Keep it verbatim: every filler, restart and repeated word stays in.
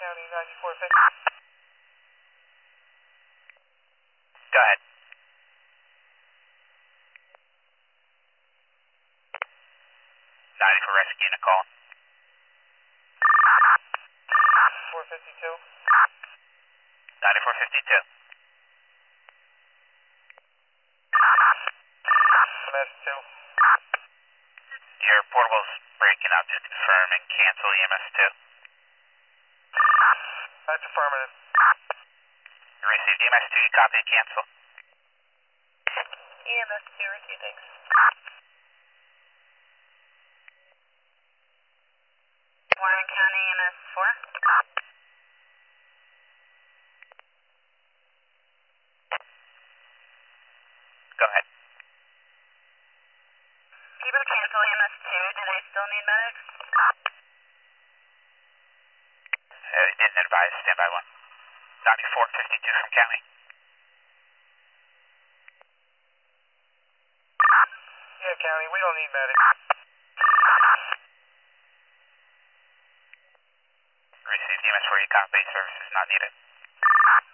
County ninety-four fifty. Go ahead. ninety-four rescue unit call. four fifty-two. ninety-four fifty-two. M S two. Your portable's breaking up. Just confirm and cancel E M S two. That's affirmative. You received E M S two. You copy and cancel. E M S two receiving. Warren County E M S four. Go ahead. People cancel E M S two. Do they still need medics? Uh, didn't advise. Standby one. ninety-four fifty-two from county. Yeah, County, we don't need medics. Received E M S four. You copy. Service is not needed.